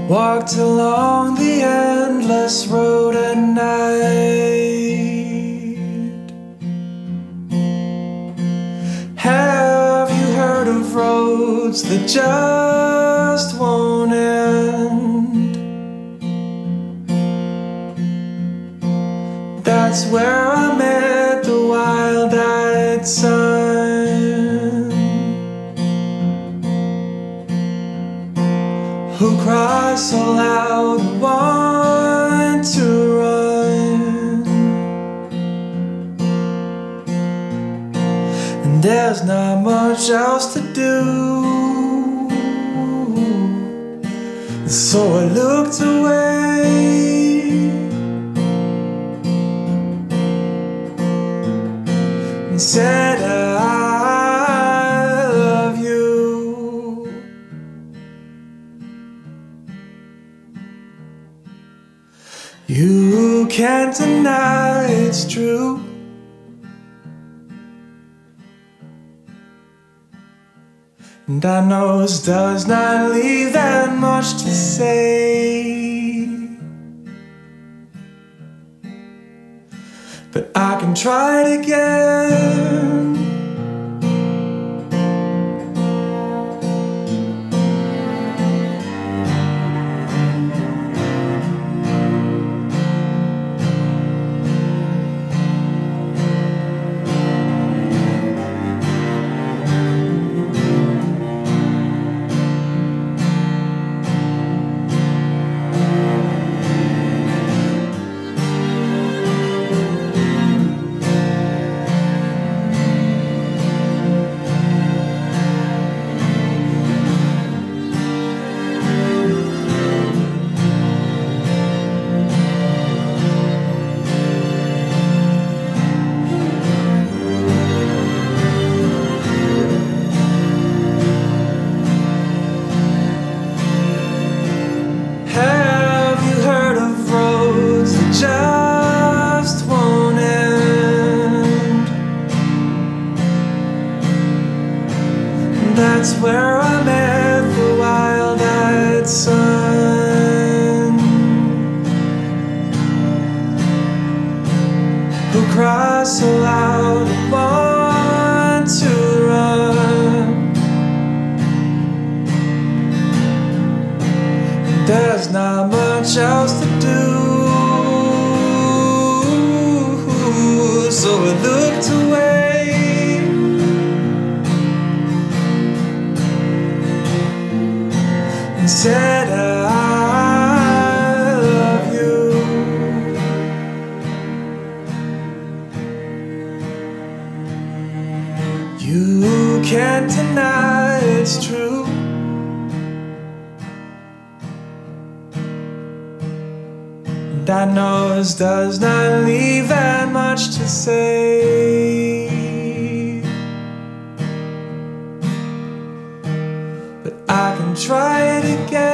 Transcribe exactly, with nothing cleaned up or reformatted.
Walked along the endless road at night. Have you heard of roads that just won't end? That's where I met the wild-eyed son, who cries so loud, I want to run. And there's not much else to do, so I looked away and said, I love you. You can't deny it's true. And I know this does not leave that much to say, but I can try it again. Just won't end. That's where I met the wild-eyed son, who cries so loud, I want to run. There's not much else to do, so I looked away and said, I love you. You can't deny it's true. And I know this does not leave that much to say, but I can try it again.